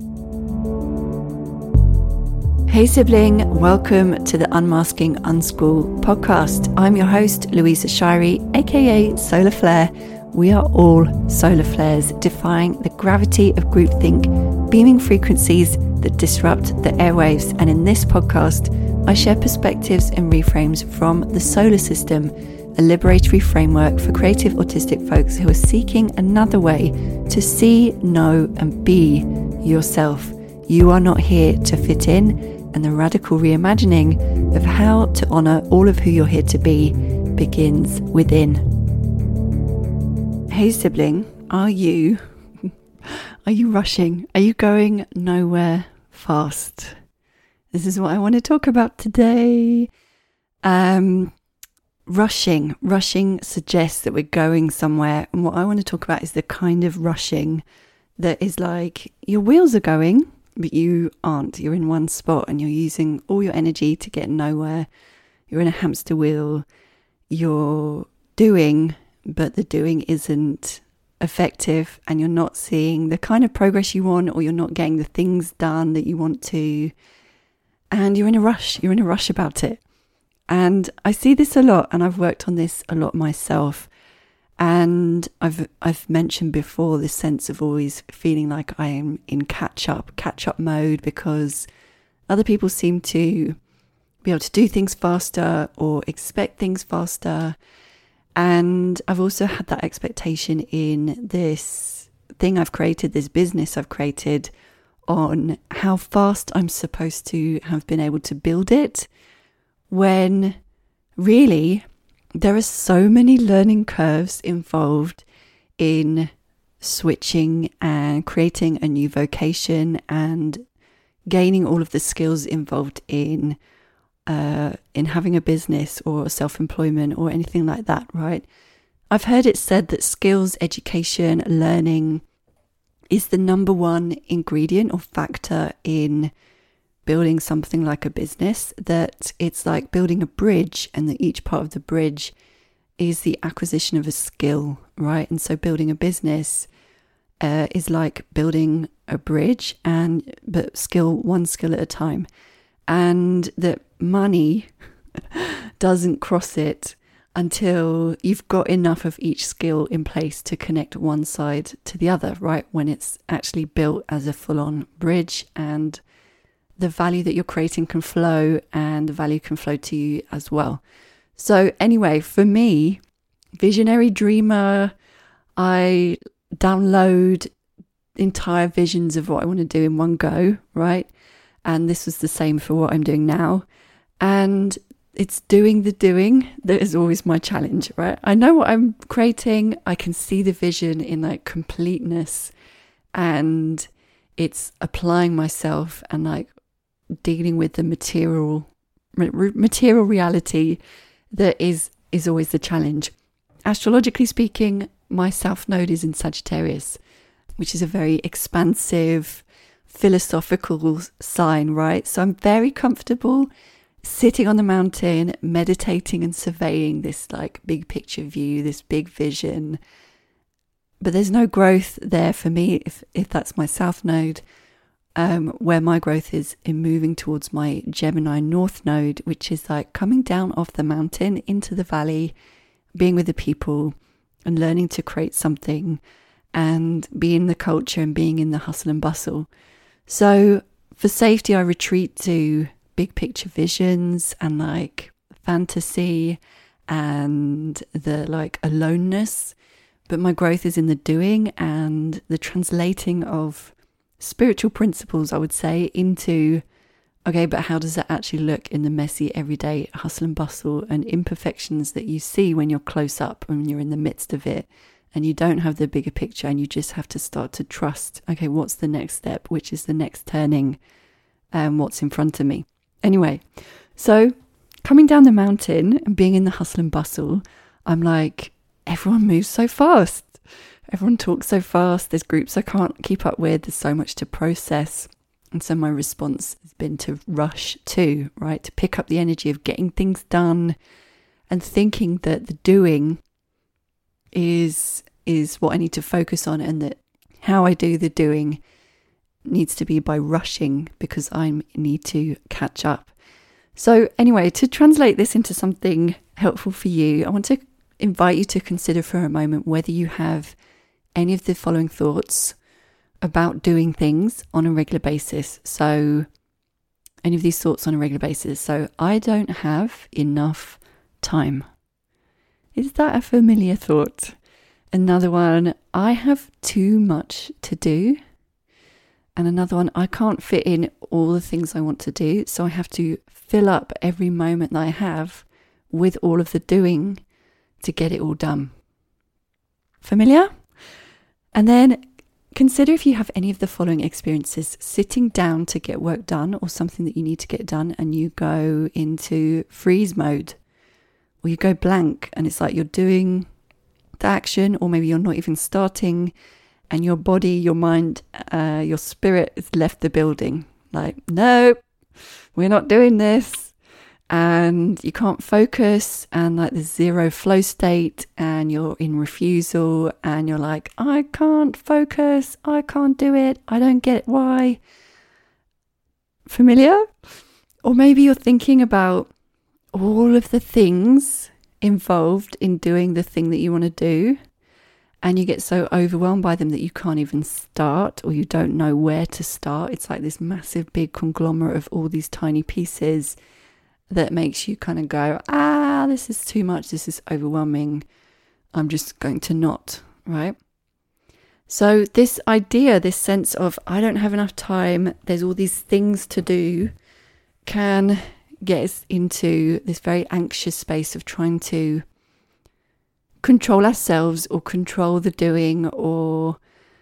Hey sibling, welcome to the Unmasking Unschool podcast. I'm your host, Louisa Shirey, aka Solar Flare. We are all solar flares, defying the gravity of groupthink, beaming frequencies that disrupt the airwaves. And in this podcast, I share perspectives and reframes from the solar system, a liberatory framework for creative autistic folks who are seeking another way to see, know, and be yourself. You are not here to fit in, and the radical reimagining of how to honour all of who you're here to be begins within. Hey sibling, are you rushing? Are you going nowhere fast? This is what I want to talk about today. Rushing suggests that we're going somewhere, and what I want to talk about is the kind of rushing that is like your wheels are going, but you aren't. You're in one spot and you're using all your energy to get nowhere. You're in a hamster wheel. You're doing, but the doing isn't effective, and you're not seeing the kind of progress you want, or you're not getting the things done that you want to. And you're in a rush. You're in a rush about it. And I see this a lot, and I've worked on this a lot myself. And I've mentioned before this sense of always feeling like I am in catch up mode, because other people seem to be able to do things faster or expect things faster. And I've also had that expectation in this thing I've created, this business I've created, on how fast I'm supposed to have been able to build it, when really there are so many learning curves involved in switching and creating a new vocation and gaining all of the skills involved in having a business or self-employment or anything like that, right? I've heard it said that skills, education, learning is the number one ingredient or factor in building something like a business, that it's like building a bridge, and that each part of the bridge is the acquisition of a skill, right? And so building a business is like building a bridge, but one skill at a time. And that money doesn't cross it until you've got enough of each skill in place to connect one side to the other, right? When it's actually built as a full-on bridge, and the value that you're creating can flow, and the value can flow to you as well. So anyway, for me, visionary dreamer, I download entire visions of what I want to do in one go, right? And this was the same for what I'm doing now. And it's doing the doing that is always my challenge, right? I know what I'm creating. I can see the vision in like completeness, and it's applying myself and like dealing with the material reality that is always the challenge. Astrologically speaking, my South Node is in Sagittarius, which is a very expansive, philosophical sign, right? So I'm very comfortable sitting on the mountain, meditating and surveying this like big picture view, this big vision. But there's no growth there for me if that's my South Node. Where my growth is in moving towards my Gemini North Node, which is like coming down off the mountain into the valley, being with the people and learning to create something and be in the culture and being in the hustle and bustle. So for safety, I retreat to big picture visions and like fantasy and the like aloneness. But my growth is in the doing and the translating of spiritual principles, I would say, into, okay, but how does that actually look in the messy, everyday hustle and bustle and imperfections that you see when you're close up, when you're in the midst of it, and you don't have the bigger picture, and you just have to start to trust, okay, what's the next step? Which is the next turning? What's in front of me? Anyway, so coming down the mountain and being in the hustle and bustle, I'm like, everyone moves so fast. Everyone talks so fast. There's groups I can't keep up with. There's so much to process. And so my response has been to rush too, right? To pick up the energy of getting things done and thinking that the doing is what I need to focus on, and that how I do the doing needs to be by rushing because I need to catch up. So anyway, to translate this into something helpful for you, I want to invite you to consider for a moment whether you have any of the following thoughts about doing things on a regular basis. So any of these thoughts on a regular basis. So I don't have enough time. Is that a familiar thought? Another one, I have too much to do. And another one, I can't fit in all the things I want to do, so I have to fill up every moment that I have with all of the doing to get it all done. Familiar? And then consider if you have any of the following experiences: sitting down to get work done or something that you need to get done and you go into freeze mode, or you go blank and it's like you're doing the action, or maybe you're not even starting, and your body, your mind, your spirit has left the building. Like, no, we're not doing this. And you can't focus, and like there's zero flow state, and you're in refusal, and you're like, I can't focus, I can't do it, I don't get why. Familiar? Or maybe you're thinking about all of the things involved in doing the thing that you want to do, and you get so overwhelmed by them that you can't even start, or you don't know where to start. It's like this massive big conglomerate of all these tiny pieces that makes you kind of go, this is too much, this is overwhelming, I'm just going to not, right? So this idea, this sense of I don't have enough time, there's all these things to do, can get us into this very anxious space of trying to control ourselves or control the doing, or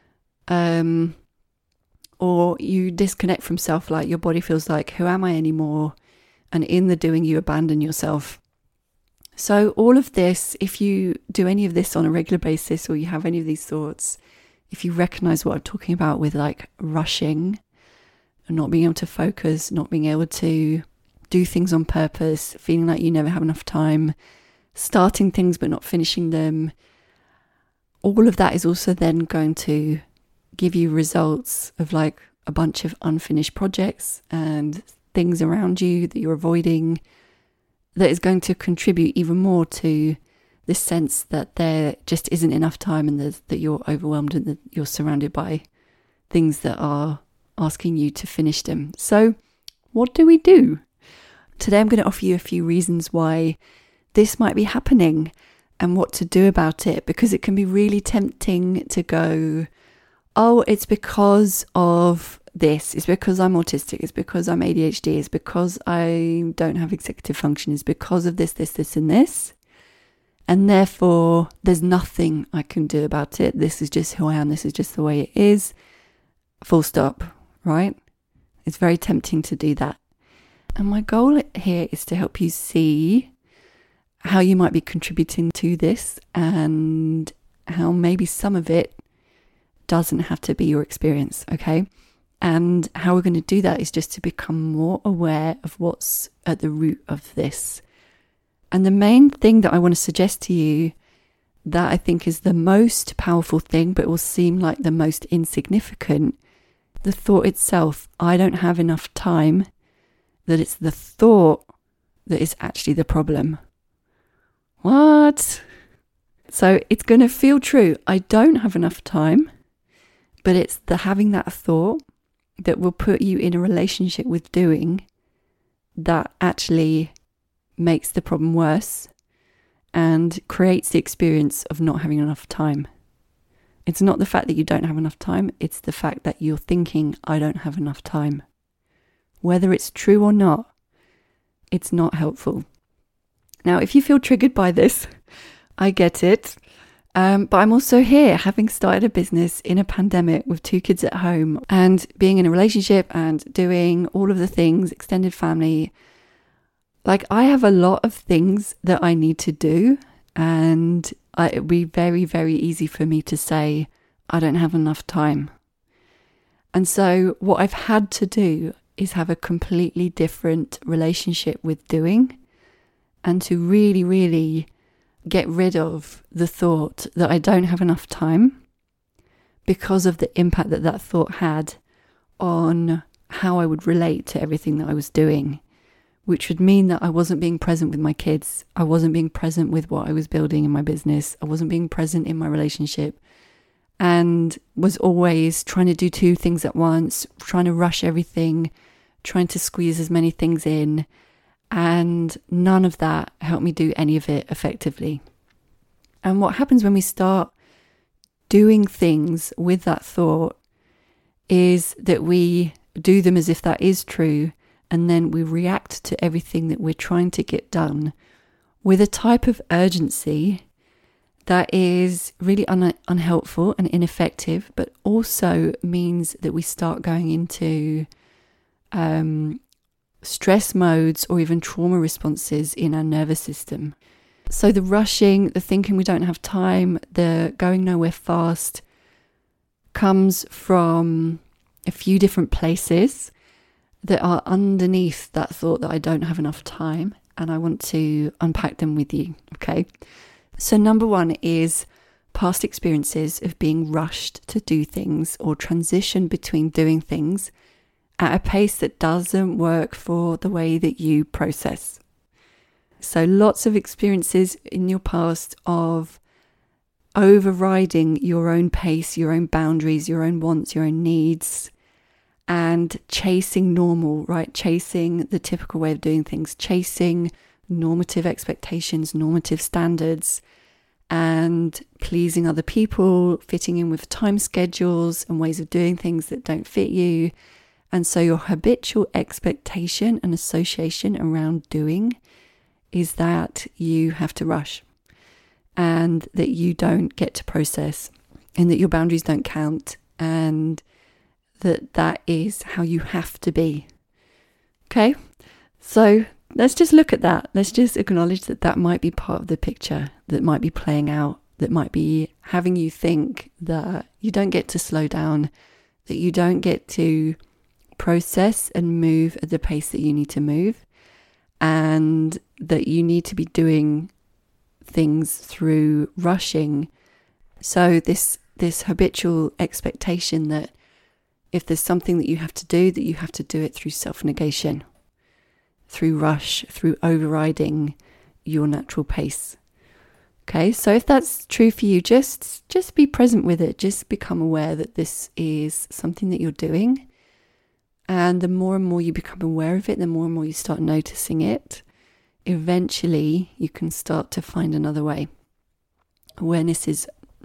you disconnect from self, like your body feels like, who am I anymore? And in the doing, you abandon yourself. So all of this, if you do any of this on a regular basis, or you have any of these thoughts, if you recognize what I'm talking about with like rushing and not being able to focus, not being able to do things on purpose, feeling like you never have enough time, starting things but not finishing them, all of that is also then going to give you results of like a bunch of unfinished projects and things around you that you're avoiding, that is going to contribute even more to this sense that there just isn't enough time, and that you're overwhelmed, and that you're surrounded by things that are asking you to finish them. So what do we do? Today I'm going to offer you a few reasons why this might be happening and what to do about it, because it can be really tempting to go, oh, it's because of this, it's because I'm autistic, it's because I'm ADHD, it's because I don't have executive function, it's because of this, and this, and therefore there's nothing I can do about it. This is just who I am, this is just the way it is, full stop, right? It's very tempting to do that. And my goal here is to help you see how you might be contributing to this, and how maybe some of it doesn't have to be your experience, okay? And how we're going to do that is just to become more aware of what's at the root of this. And the main thing that I want to suggest to you, that I think is the most powerful thing, but will seem like the most insignificant, the thought itself, I don't have enough time, that it's the thought that is actually the problem. What? So it's going to feel true. I don't have enough time, but it's the having that thought that will put you in a relationship with doing that actually makes the problem worse and creates the experience of not having enough time. It's not the fact that you don't have enough time, it's the fact that you're thinking, I don't have enough time. Whether it's true or not, it's not helpful. Now, if you feel triggered by this, I get it. But I'm also here, having started a business in a pandemic with 2 kids at home and being in a relationship and doing all of the things, extended family. Like, I have a lot of things that I need to do, and it would be very, very easy for me to say, I don't have enough time. And so what I've had to do is have a completely different relationship with doing, and to really, really get rid of the thought that I don't have enough time, because of the impact that that thought had on how I would relate to everything that I was doing, which would mean that I wasn't being present with my kids. I wasn't being present with what I was building in my business. I wasn't being present in my relationship, and was always trying to do two things at once, trying to rush everything, trying to squeeze as many things in. And none of that helped me do any of it effectively. And what happens when we start doing things with that thought is that we do them as if that is true, and then we react to everything that we're trying to get done with a type of urgency that is really unhelpful and ineffective, but also means that we start going into stress modes or even trauma responses in our nervous system. So the rushing, the thinking we don't have time, the going nowhere fast comes from a few different places that are underneath that thought that I don't have enough time, and I want to unpack them with you, okay? So number one is past experiences of being rushed to do things or transition between doing things at a pace that doesn't work for the way that you process. So lots of experiences in your past of overriding your own pace, your own boundaries, your own wants, your own needs, and chasing normal, right? Chasing the typical way of doing things, chasing normative expectations, normative standards, and pleasing other people, fitting in with time schedules and ways of doing things that don't fit you. And so your habitual expectation and association around doing is that you have to rush, and that you don't get to process, and that your boundaries don't count, and that is how you have to be. Okay? So let's just look at that. Let's just acknowledge that that might be part of the picture that might be playing out, that might be having you think that you don't get to slow down, that you don't get to process and move at the pace that you need to move, and that you need to be doing things through rushing. So this habitual expectation that if there's something that you have to do, that you have to do it through self-negation, through rush, through overriding your natural pace. Okay, so if that's true for you, just be present with it. Just become aware that this is something that you're doing. And the more and more you become aware of it, the more and more you start noticing it, eventually you can start to find another way. Awareness is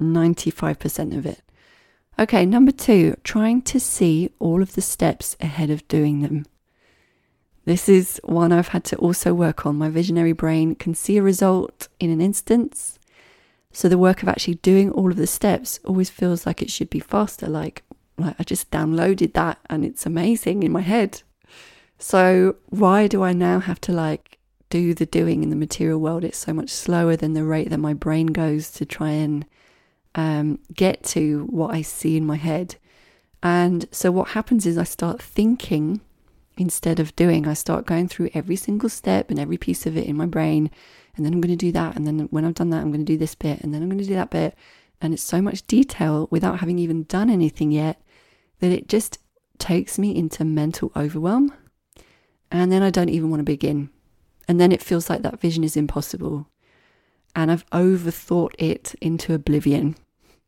95% of it. Okay, number 2, trying to see all of the steps ahead of doing them. This is one I've had to also work on. My visionary brain can see a result in an instance. So the work of actually doing all of the steps always feels like it should be faster, like I just downloaded that and it's amazing in my head. So why do I now have to do the doing in the material world? It's so much slower than the rate that my brain goes to try and get to what I see in my head. And so what happens is I start thinking instead of doing. I start going through every single step and every piece of it in my brain, and then I'm going to do that, and then when I've done that I'm going to do this bit, and then I'm going to do that bit. And it's so much detail without having even done anything yet that it just takes me into mental overwhelm, and then I don't even want to begin. And then it feels like that vision is impossible, and I've overthought it into oblivion.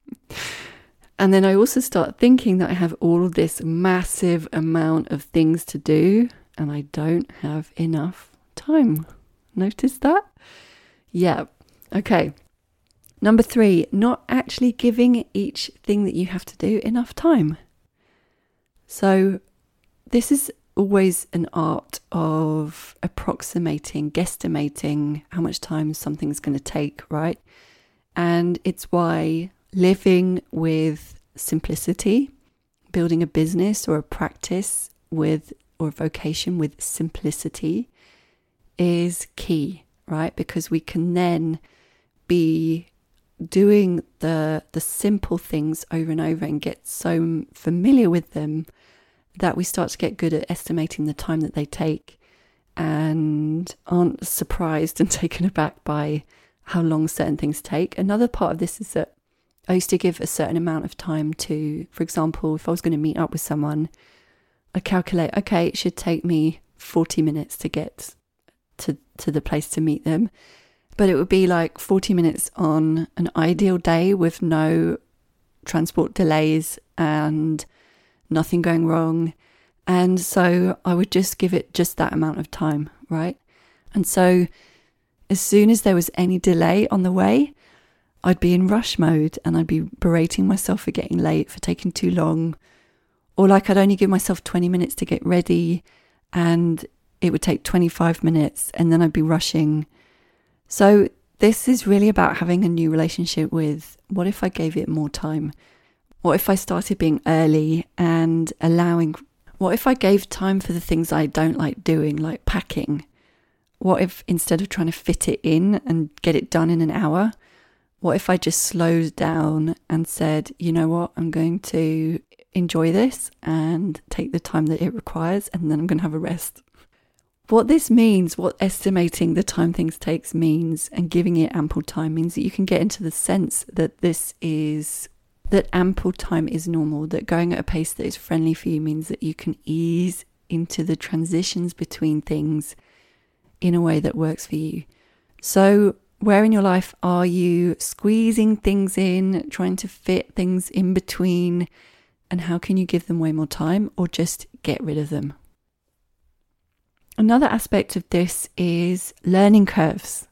And then I also start thinking that I have all of this massive amount of things to do, and I don't have enough time. Notice that? Yeah. Okay. Number 3, not actually giving each thing that you have to do enough time. So this is always an art of approximating, guesstimating how much time something's going to take, right? And it's why living with simplicity, building a business or a practice with, or a vocation with simplicity is key, right? Because we can then be doing the simple things over and over and get so familiar with them that we start to get good at estimating the time that they take and aren't surprised and taken aback by how long certain things take. Another part of this is that I used to give a certain amount of time to, for example, if I was going to meet up with someone, I'd calculate, okay, it should take me 40 minutes to get to the place to meet them. But it would be like 40 minutes on an ideal day with no transport delays and nothing going wrong. And so I would just give it just that amount of time, right? And so as soon as there was any delay on the way, I'd be in rush mode and I'd be berating myself for getting late, for taking too long. Or like I'd only give myself 20 minutes to get ready and it would take 25 minutes and then I'd be rushing. So this is really about having a new relationship with, what if I gave it more time? What if I started being early and what if I gave time for the things I don't like doing, like packing? What if instead of trying to fit it in and get it done in an hour, what if I just slowed down and said, you know what, I'm going to enjoy this and take the time that it requires and then I'm going to have a rest. What this means, what estimating the time things takes means and giving it ample time means that you can get into the sense that that ample time is normal, that going at a pace that is friendly for you means that you can ease into the transitions between things in a way that works for you. So where in your life are you squeezing things in, trying to fit things in between, and how can you give them way more time or just get rid of them? Another aspect of this is learning curves.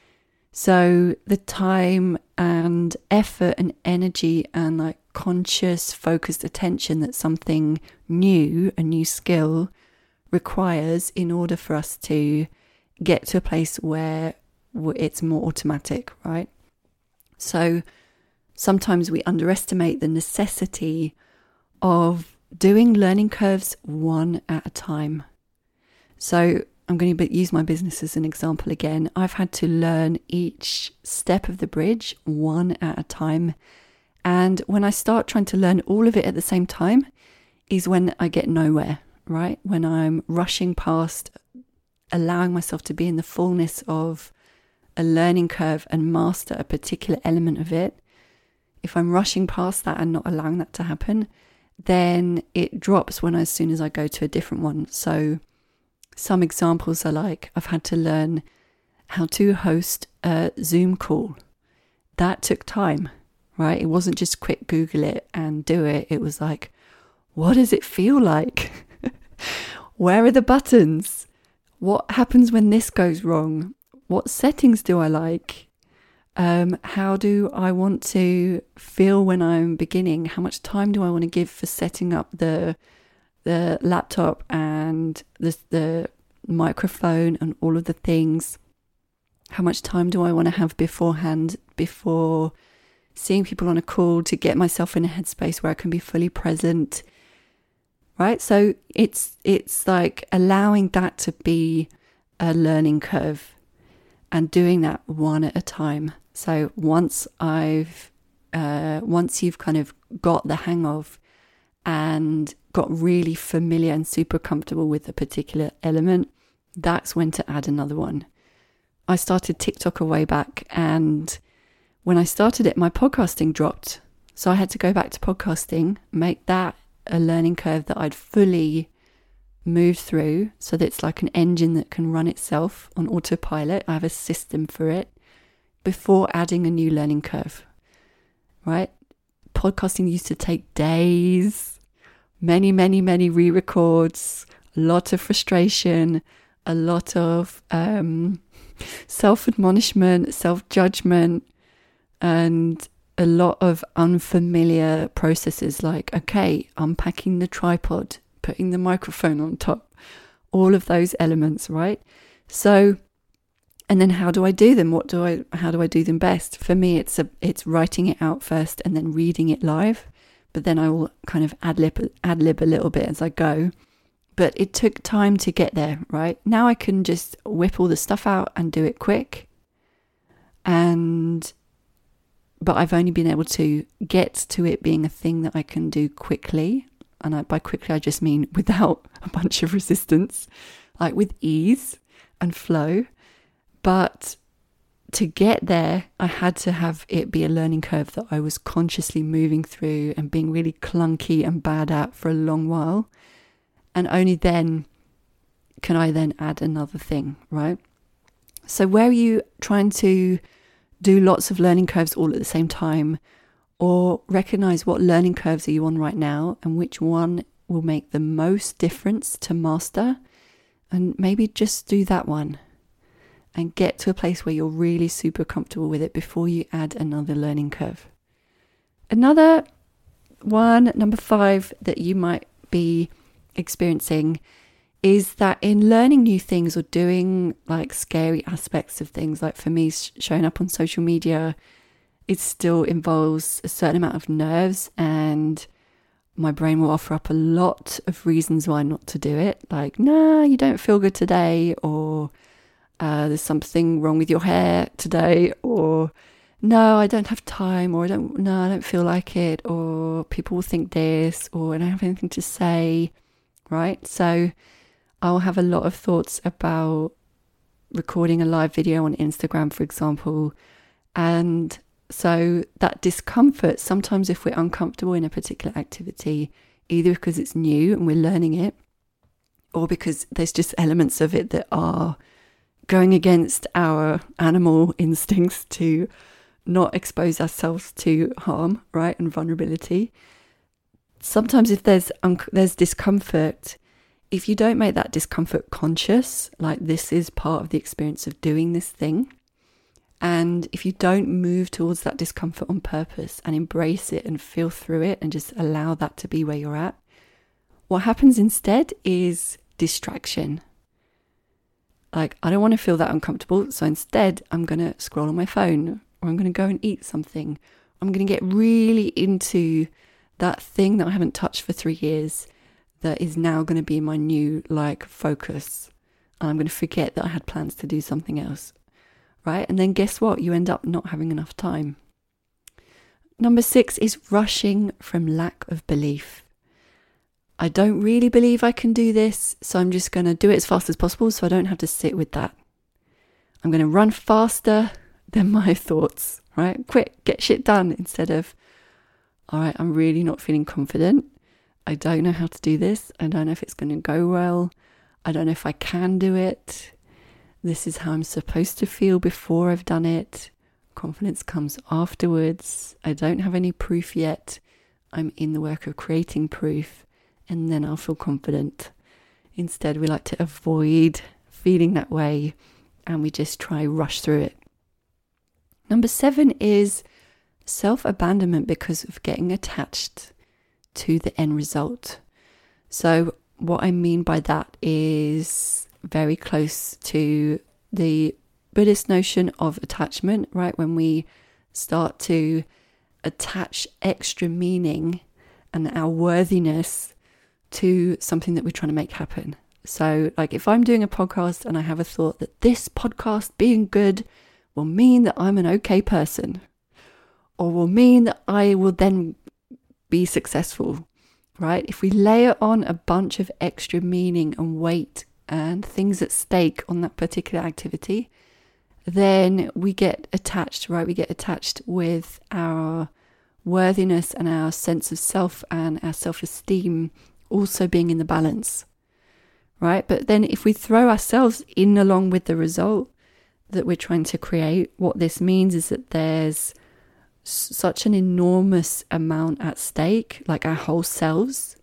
So the time and effort and energy and like conscious focused attention that something new, a new skill requires in order for us to get to a place where it's more automatic, right? So sometimes we underestimate the necessity of doing learning curves one at a time. So I'm going to use my business as an example again. I've had to learn each step of the bridge one at a time. And when I start trying to learn all of it at the same time is when I get nowhere, right? When I'm rushing past, allowing myself to be in the fullness of a learning curve and master a particular element of it. If I'm rushing past that and not allowing that to happen, then it drops as soon as I go to a different one. So some examples are like, I've had to learn how to host a Zoom call. That took time, right? It wasn't just quick Google it and do it. It was like, what does it feel like? Where are the buttons? What happens when this goes wrong? What settings do I like? How do I want to feel when I'm beginning? How much time do I want to give for setting up the laptop and the microphone and all of the things? How much time do I want to have beforehand before seeing people on a call to get myself in a headspace where I can be fully present? Right? So it's like allowing that to be a learning curve and doing that one at a time. So once you've kind of got the hang of and got really familiar and super comfortable with a particular element, that's when to add another one. I started TikTok a way back, and when I started it, my podcasting dropped. So I had to go back to podcasting, make that a learning curve that I'd fully moved through so that it's like an engine that can run itself on autopilot. I have a system for it before adding a new learning curve, right? Podcasting used to take days, many re-records, a lot of frustration, a lot of self-admonishment, self-judgment, and a lot of unfamiliar processes like, okay, unpacking the tripod, putting the microphone on top, all of those elements, right? So, and then how do I do them? How do I do them best? For me, it's writing it out first and then reading it live, but then I will kind of ad lib a little bit as I go. But it took time to get there, right? Now I can just whip all the stuff out and do it quick. But I've only been able to get to it being a thing that I can do quickly. And by quickly, I just mean without a bunch of resistance, like with ease and flow. But to get there, I had to have it be a learning curve that I was consciously moving through and being really clunky and bad at for a long while. And only then can I then add another thing, right? So where are you trying to do lots of learning curves all at the same time, or recognize what learning curves are you on right now and which one will make the most difference to master, and maybe just do that one and get to a place where you're really super comfortable with it before you add another learning curve. Another one, number 5, that you might be experiencing is that in learning new things or doing like scary aspects of things, like for me, showing up on social media, it still involves a certain amount of nerves, and my brain will offer up a lot of reasons why not to do it. Like, nah, you don't feel good today, or there's something wrong with your hair today, or no, I don't have time, or I don't feel like it, or people will think this, or I don't have anything to say, right? So I'll have a lot of thoughts about recording a live video on Instagram, for example. And so that discomfort, sometimes if we're uncomfortable in a particular activity, either because it's new and we're learning it, or because there's just elements of it that are going against our animal instincts to not expose ourselves to harm, right, and vulnerability. Sometimes if there's discomfort, if you don't make that discomfort conscious, like this is part of the experience of doing this thing, and if you don't move towards that discomfort on purpose and embrace it and feel through it and just allow that to be where you're at, what happens instead is distraction. Like, I don't want to feel that uncomfortable, so instead I'm going to scroll on my phone, or I'm going to go and eat something. I'm going to get really into that thing that I haven't touched for 3 years that is now going to be my new focus. And I'm going to forget that I had plans to do something else, right? And then guess what? You end up not having enough time. Number 6 is rushing from lack of belief. I don't really believe I can do this, so I'm just going to do it as fast as possible so I don't have to sit with that. I'm going to run faster than my thoughts, right? Quick, get shit done, instead of, all right, I'm really not feeling confident. I don't know how to do this. I don't know if it's going to go well. I don't know if I can do it. This is how I'm supposed to feel before I've done it. Confidence comes afterwards. I don't have any proof yet. I'm in the work of creating proof, and then I'll feel confident. Instead, we like to avoid feeling that way, and we just rush through it. Number 7 is self-abandonment because of getting attached to the end result. So what I mean by that is very close to the Buddhist notion of attachment, right? When we start to attach extra meaning and our worthiness to something that we're trying to make happen. So like if I'm doing a podcast and I have a thought that this podcast being good will mean that I'm an okay person, or will mean that I will then be successful, right? If we layer on a bunch of extra meaning and weight and things at stake on that particular activity, then we get attached, right? We get attached with our worthiness and our sense of self and our self-esteem also being in the balance, right? But then if we throw ourselves in along with the result that we're trying to create, what this means is that there's such an enormous amount at stake, like our whole selves,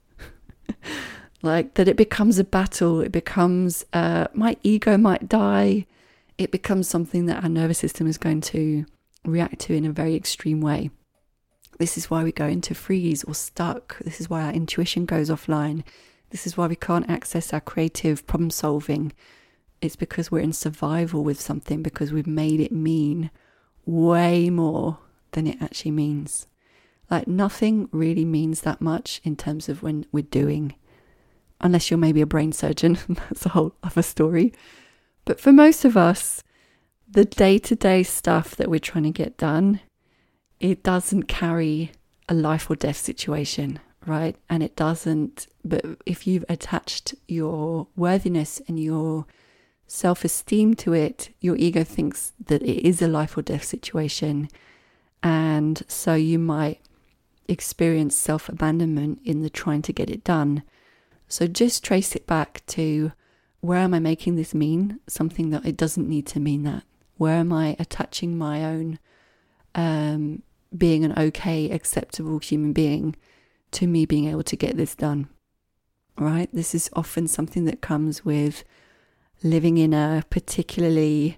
like that it becomes a battle. It becomes, my ego might die. It becomes something that our nervous system is going to react to in a very extreme way. This is why we go into freeze or stuck. This is why our intuition goes offline. This is why we can't access our creative problem solving. It's because we're in survival with something, because we've made it mean way more than it actually means. Like nothing really means that much in terms of when we're doing, unless you're maybe a brain surgeon. That's a whole other story. But for most of us, the day-to-day stuff that we're trying to get done, it doesn't carry a life or death situation, right? And it doesn't, but if you've attached your worthiness and your self-esteem to it, your ego thinks that it is a life or death situation. And so you might experience self-abandonment in the trying to get it done. So just trace it back to, where am I making this mean something that it doesn't need to mean that? Where am I attaching my own being an okay, acceptable human being to me being able to get this done? Right? This is often something that comes with living in a particularly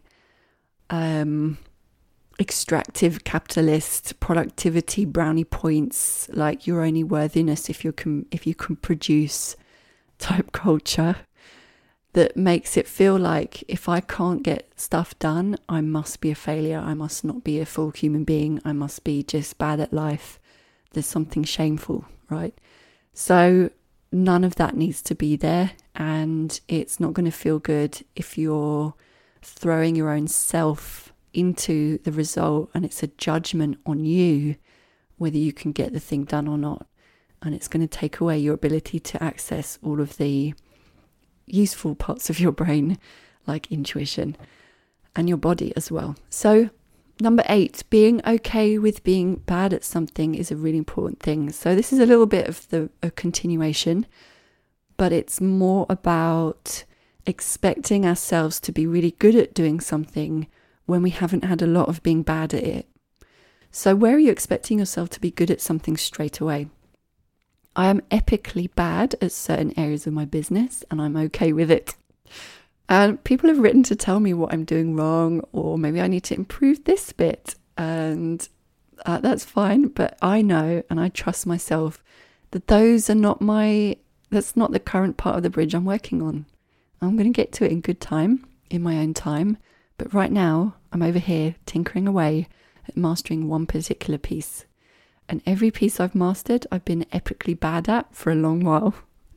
extractive capitalist productivity brownie points, like your only worthiness if you can produce type culture, that makes it feel like if I can't get stuff done, I must be a failure. I must not be a full human being. I must be just bad at life. There's something shameful, right? So none of that needs to be there, and it's not going to feel good if you're throwing your own self into the result, and it's a judgment on you whether you can get the thing done or not. And it's going to take away your ability to access all of the useful parts of your brain, like intuition, and your body as well. So number 8, being okay with being bad at something is a really important thing. So this is a little bit of a continuation, but it's more about expecting ourselves to be really good at doing something when we haven't had a lot of being bad at it. So where are you expecting yourself to be good at something straight away? I am epically bad at certain areas of my business, and I'm okay with it. And people have written to tell me what I'm doing wrong, or maybe I need to improve this bit, and that's fine. But I know, and I trust myself, that that's not the current part of the bridge I'm working on. I'm going to get to it in good time, in my own time. But right now, I'm over here tinkering away at mastering one particular piece. And every piece I've mastered, I've been epically bad at for a long while.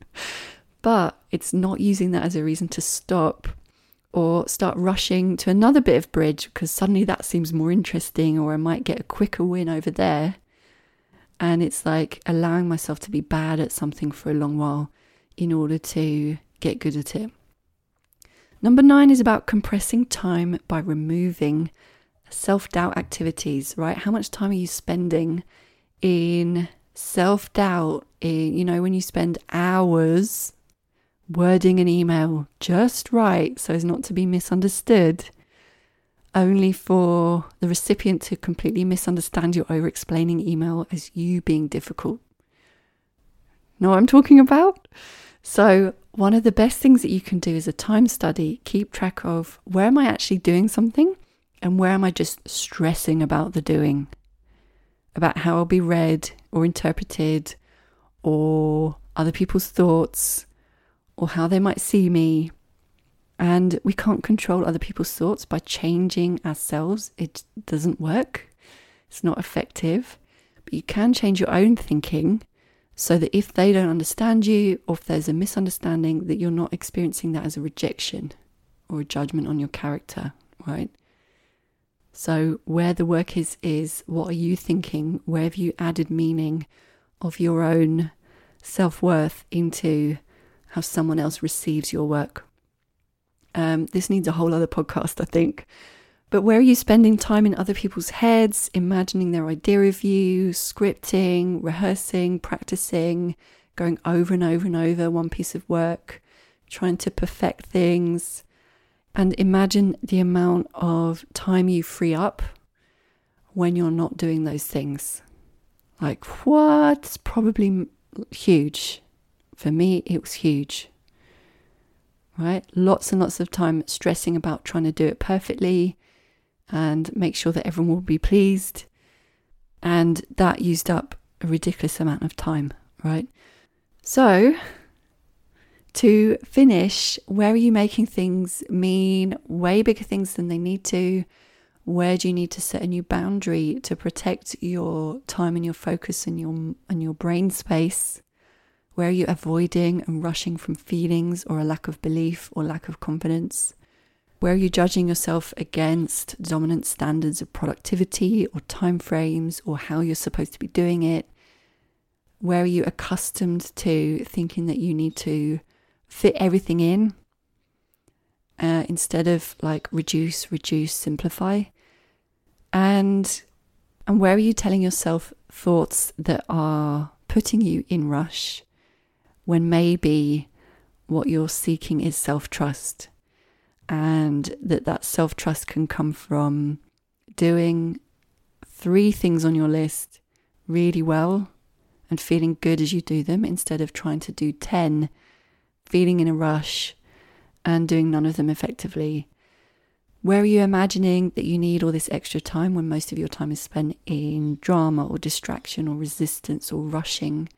But it's not using that as a reason to stop or start rushing to another bit of bridge because suddenly that seems more interesting, or I might get a quicker win over there. And it's like allowing myself to be bad at something for a long while in order to get good at it. Number 9 is about compressing time by removing self-doubt activities, right? How much time are you spending in self-doubt, when you spend hours wording an email just right so as not to be misunderstood, only for the recipient to completely misunderstand your over-explaining email as you being difficult. Know what I'm talking about? So one of the best things that you can do is a time study. Keep track of, where am I actually doing something and where am I just stressing about the doing, about how I'll be read or interpreted, or other people's thoughts, or how they might see me. And we can't control other people's thoughts by changing ourselves. It doesn't work. It's not effective. But you can change your own thinking so that if they don't understand you, or if there's a misunderstanding, that you're not experiencing that as a rejection or a judgment on your character, right? So where the work is what are you thinking? Where have you added meaning of your own self-worth into how someone else receives your work? This needs a whole other podcast, I think. But where are you spending time in other people's heads, imagining their idea of you, scripting, rehearsing, practicing, going over and over and over one piece of work, trying to perfect things? And imagine the amount of time you free up when you're not doing those things. Like, what? It's probably huge. For me, it was huge. Right? Lots and lots of time stressing about trying to do it perfectly and make sure that everyone will be pleased. And that used up a ridiculous amount of time, right? So, to finish, where are you making things mean way bigger things than they need to? Where do you need to set a new boundary to protect your time and your focus and your brain space? Where are you avoiding and rushing from feelings or a lack of belief or lack of confidence? Where are you judging yourself against dominant standards of productivity or timeframes or how you're supposed to be doing it? Where are you accustomed to thinking that you need to fit everything in instead of like reduce, simplify? And where are you telling yourself thoughts that are putting you in rush when maybe what you're seeking is self-trust, and that self-trust can come from doing 3 things on your list really well and feeling good as you do them, instead of trying to do 10, feeling in a rush and doing none of them effectively. Where are you imagining that you need all this extra time when most of your time is spent in drama or distraction or resistance or rushing?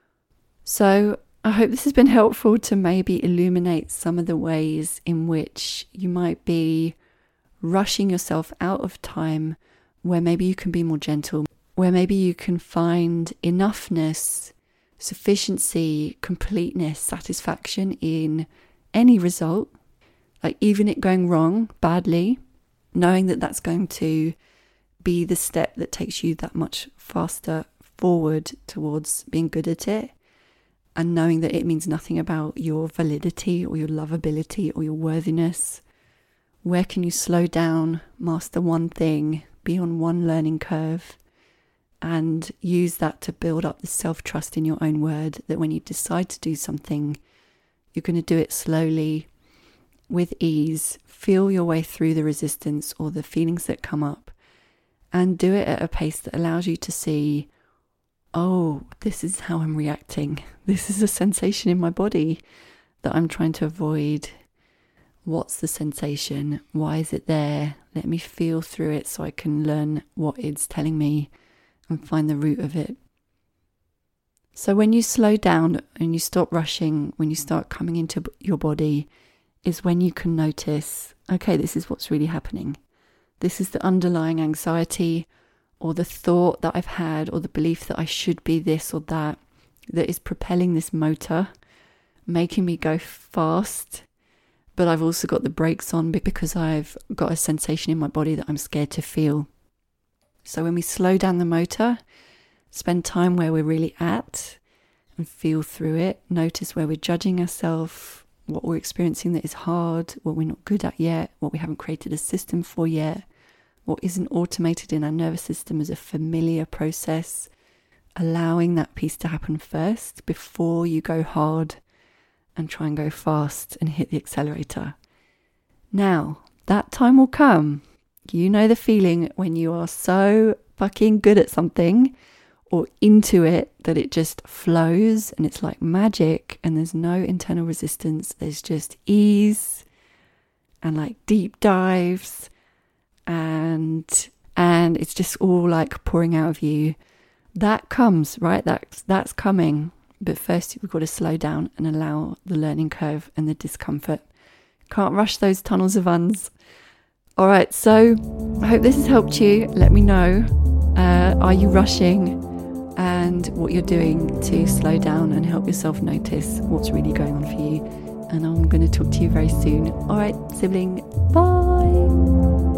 So I hope this has been helpful to maybe illuminate some of the ways in which you might be rushing yourself out of time, where maybe you can be more gentle, where maybe you can find enoughness, sufficiency, completeness, satisfaction in any result, like even it going wrong badly, knowing that that's going to be the step that takes you that much faster forward towards being good at it, and knowing that it means nothing about your validity or your lovability or your worthiness. Where can you slow down, master one thing, be on one learning curve, and use that to build up the self-trust in your own word, that when you decide to do something, you're going to do it slowly, with ease, feel your way through the resistance or the feelings that come up, and do it at a pace that allows you to see, oh, this is how I'm reacting. This is a sensation in my body that I'm trying to avoid. What's the sensation? Why is it there? Let me feel through it so I can learn what it's telling me and find the root of it. So when you slow down and you stop rushing, when you start coming into your body, is when you can notice, okay, this is what's really happening. This is the underlying anxiety or the thought that I've had or the belief that I should be this or that is propelling this motor, making me go fast. But I've also got the brakes on because I've got a sensation in my body that I'm scared to feel. So when we slow down the motor, spend time where we're really at and feel through it, notice where we're judging ourselves, what we're experiencing that is hard, what we're not good at yet, what we haven't created a system for yet, what isn't automated in our nervous system as a familiar process, allowing that piece to happen first before you go hard and try and go fast and hit the accelerator. Now, that time will come. You know the feeling when you are so fucking good at something or into it that it just flows and it's like magic and there's no internal resistance. There's just ease and like deep dives and it's just all like pouring out of you. That comes, right? That's coming. But first we've got to slow down and allow the learning curve and the discomfort. Can't rush those tunnels of uns. All right, so I hope this has helped you. Let me know. Are you rushing? And what you're doing to slow down and help yourself notice what's really going on for you. And I'm going to talk to you very soon. All right, sibling, bye.